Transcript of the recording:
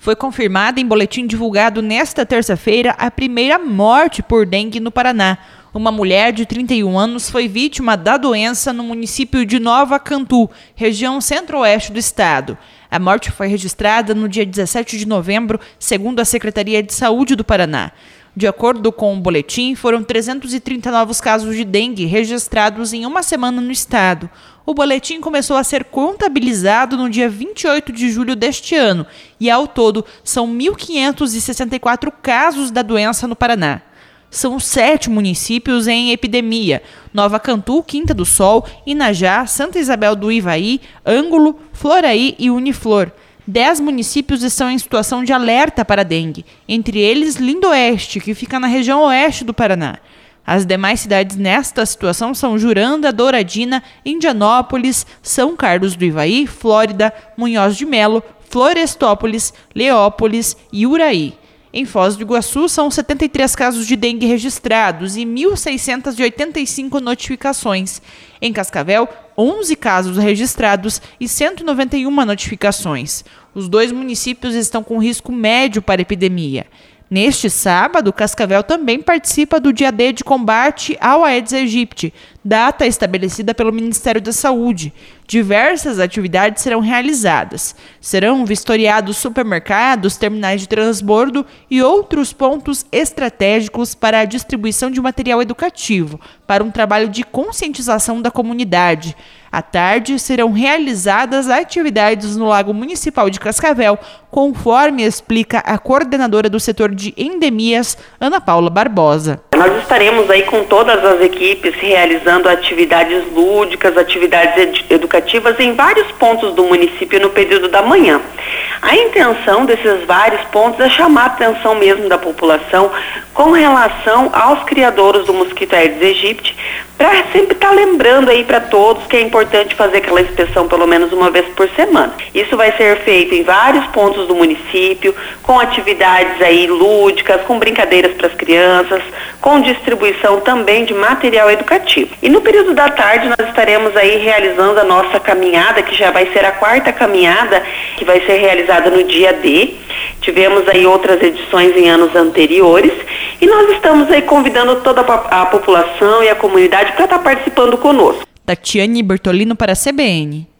Foi confirmada em boletim divulgado nesta terça-feira a primeira morte por dengue no Paraná. Uma mulher de 31 anos foi vítima da doença no município de Nova Cantu, região centro-oeste do estado. A morte foi registrada no dia 17 de novembro, segundo a Secretaria de Saúde do Paraná. De acordo com o boletim, foram 330 novos casos de dengue registrados em uma semana no estado. O boletim começou a ser contabilizado no dia 28 de julho deste ano e, ao todo, são 1.564 casos da doença no Paraná. São 7 municípios em epidemia: Nova Cantu, Quinta do Sol, Inajá, Santa Isabel do Ivaí, Ângulo, Floraí e Uniflor. 10 municípios estão em situação de alerta para dengue, entre eles Lindoeste, que fica na região oeste do Paraná. As demais cidades nesta situação são Juranda, Douradina, Indianópolis, São Carlos do Ivaí, Flórida, Munhoz de Melo, Florestópolis, Leópolis e Uraí. Em Foz do Iguaçu, são 73 casos de dengue registrados e 1.685 notificações. Em Cascavel, 11 casos registrados e 191 notificações. Os 2 municípios estão com risco médio para a epidemia. Neste sábado, Cascavel também participa do Dia D de combate ao Aedes aegypti, data estabelecida pelo Ministério da Saúde. Diversas atividades serão realizadas. Serão vistoriados supermercados, terminais de transbordo e outros pontos estratégicos para a distribuição de material educativo, para um trabalho de conscientização da comunidade. À tarde, serão realizadas atividades no Lago Municipal de Cascavel, conforme explica a coordenadora do setor de endemias, Ana Paula Barbosa. Nós estaremos aí com todas as equipes realizando atividades lúdicas, atividades educativas em vários pontos do município no período da manhã. A intenção desses vários pontos é chamar a atenção mesmo da população com relação aos criadouros do mosquito Aedes aegypti, para sempre estar lembrando aí para todos que é importante fazer aquela inspeção pelo menos uma vez por semana. Isso vai ser feito em vários pontos do município, com atividades aí lúdicas, com brincadeiras para as crianças, com distribuição também de material educativo. E no período da tarde nós estaremos aí realizando a nossa caminhada, que já vai ser a 4ª caminhada, que vai ser realizada no dia D. Tivemos aí outras edições em anos anteriores e nós estamos aí convidando toda a população e a comunidade para estar participando conosco. Tatiane Bertolino para a CBN.